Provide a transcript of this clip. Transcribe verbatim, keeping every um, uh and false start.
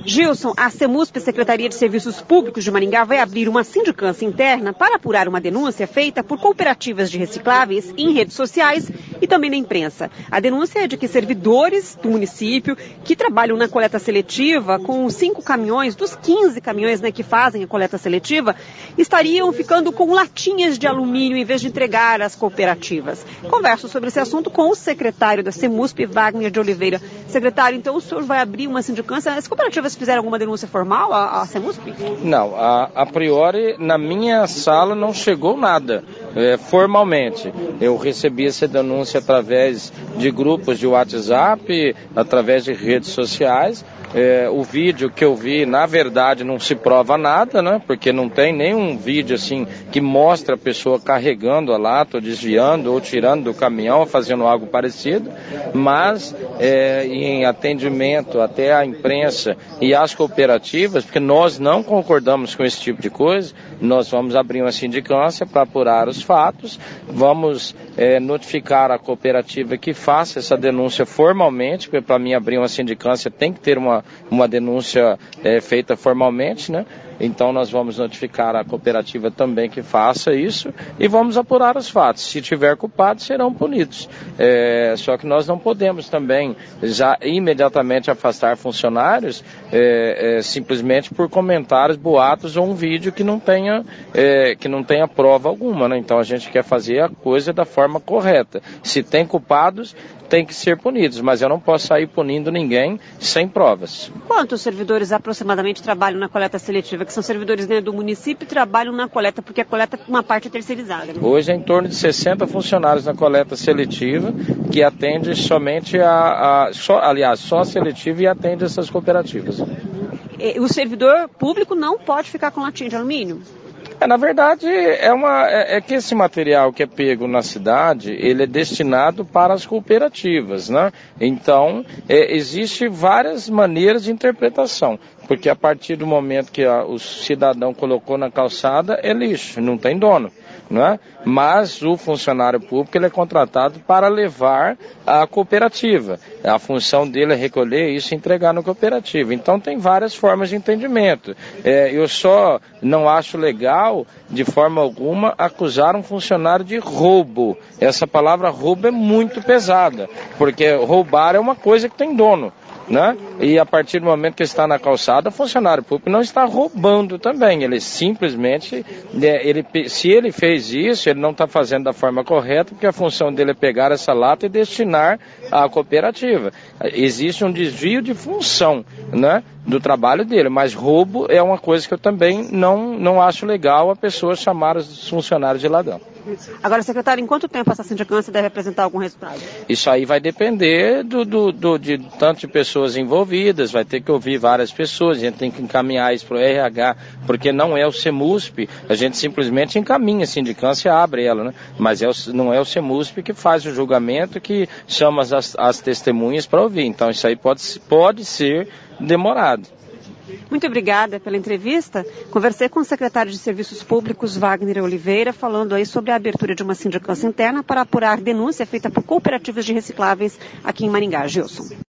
Gilson, a Semusp, Secretaria de Serviços Públicos de Maringá, vai abrir uma sindicância interna para apurar uma denúncia feita por cooperativas de recicláveis em redes sociais e também na imprensa. A denúncia é de que servidores do município que trabalham na coleta seletiva, com cinco caminhões, dos quinze caminhões né, que fazem a coleta seletiva, estariam ficando com latinhas de alumínio em vez de entregar às cooperativas. Converso sobre esse assunto com o secretário da Semusp, Wagner de Oliveira. Secretário, então o senhor vai abrir uma sindicância. As cooperativas fizeram alguma denúncia formal à, à Semusp? Não, a, a priori na minha sala não chegou nada é, formalmente. Eu recebi essa denúncia através de grupos de WhatsApp, através de redes sociais. É, o vídeo que eu vi, na verdade, não se prova nada, né? Porque não tem nenhum vídeo assim que mostra a pessoa carregando a lata, ou desviando, ou tirando do caminhão, ou fazendo algo parecido. Mas é, em atendimento até à imprensa e às cooperativas, porque nós não concordamos com esse tipo de coisa, nós vamos abrir uma sindicância para apurar os fatos, vamos é, notificar a cooperativa que faça essa denúncia formalmente, porque para mim abrir uma sindicância tem que ter uma uma denúncia é, feita formalmente, né? Então nós vamos notificar a cooperativa também que faça isso e vamos apurar os fatos. Se tiver culpados, serão punidos. É, só que nós não podemos também já imediatamente afastar funcionários é, é, simplesmente por comentários, boatos ou um vídeo que não tenha, é, que não tenha prova alguma, né? Então a gente quer fazer a coisa da forma correta. Se tem culpados, tem que ser punidos, mas eu não posso sair punindo ninguém sem provas. Quantos servidores aproximadamente trabalham na coleta seletiva? Que são servidores né, do município e trabalham na coleta, porque a coleta é uma parte terceirizada. Né? Hoje é em torno de sessenta funcionários na coleta seletiva, que atende somente a, a só, aliás, só a seletiva e atende essas cooperativas. O servidor público não pode ficar com latinha de alumínio? É, na verdade, é, uma, é, é que esse material que é pego na cidade, ele é destinado para as cooperativas, né? Então, é, existe várias maneiras de interpretação, porque a partir do momento que a, o cidadão colocou na calçada, é lixo, não tem dono. Não é? Mas o funcionário público ele é contratado para levar à cooperativa. A função dele é recolher isso e entregar na cooperativa. Então tem várias formas de entendimento. É, eu só não acho legal, de forma alguma, acusar um funcionário de roubo. Essa palavra roubo é muito pesada, porque roubar é uma coisa que tem dono. Né? E a partir do momento que está na calçada, o funcionário público não está roubando também, ele simplesmente, ele, se ele fez isso, ele não está fazendo da forma correta, porque a função dele é pegar essa lata e destinar à cooperativa. Existe um desvio de função, né, do trabalho dele, mas roubo é uma coisa que eu também não, não acho legal a pessoa chamar os funcionários de ladrão. Agora, secretário, em quanto tempo essa sindicância deve apresentar algum resultado? Isso aí vai depender do, do, do, de tanto de pessoas envolvidas, vai ter que ouvir várias pessoas, a gente tem que encaminhar isso para o R H, porque não é o Semusp, a gente simplesmente encaminha a sindicância, abre ela, né? Mas é o, não é o Semusp que faz o julgamento, que chama as, as testemunhas para ouvir, então isso aí pode, pode ser demorado. Muito obrigada pela entrevista. Conversei com o secretário de Serviços Públicos, Wagner Oliveira, falando aí sobre a abertura de uma sindicância interna para apurar denúncia feita por cooperativas de recicláveis aqui em Maringá. Gilson.